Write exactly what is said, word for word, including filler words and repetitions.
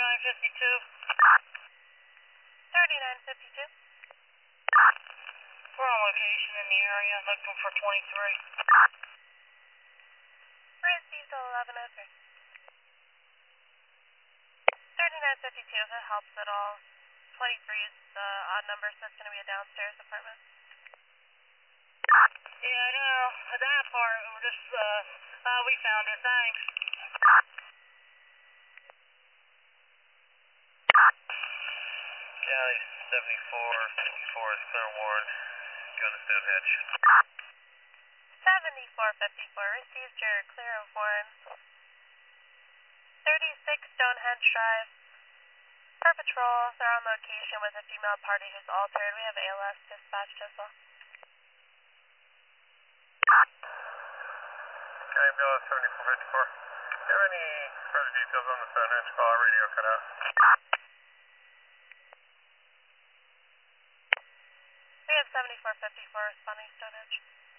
thirty-nine fifty-two. thirty-nine fifty-two. We're on location in the area looking for twenty-three. Received eleven oh three. thirty-nine fifty-two, if it helps at all. twenty-three is the odd number, so it's going to be a downstairs apartment. Yeah, I know. That part, we're just, uh, uh, we found it. Thanks. County seventy-four fifty-four is clear Warren. Going to Stonehenge. seventy-four fifty-four, received your clear of Warren. thirty-six Stonehenge Drive. Per patrol, they're on location with a female party who's altered. We have A L S dispatched as well. County B L S seventy-four fifty-four. Do you have any further details on the Stonehenge call? Radio cut out. We have seventy-four fifty-four responding Stonehenge.